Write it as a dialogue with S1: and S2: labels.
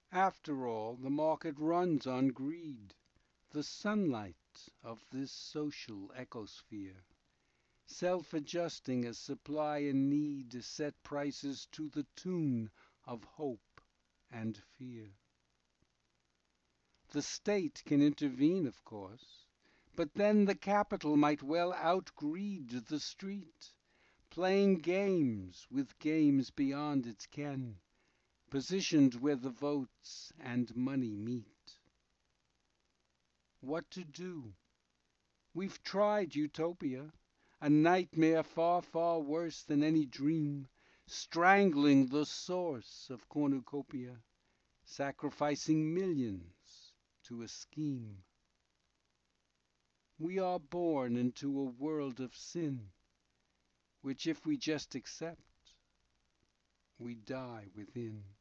S1: After all, the market runs on greed, the sunlight of this social ecosphere, self-adjusting as supply and need set prices to the tune of hope and fear. The state can intervene, of course, but then the capital might well outgreed the street, playing games with games beyond its ken, positioned where the votes and money meet. What to do? We've tried Utopia, a nightmare far, far worse than any dream, strangling the source of cornucopia, sacrificing millions to a scheme. We are born into a world of sin, which if we just accept, we die within.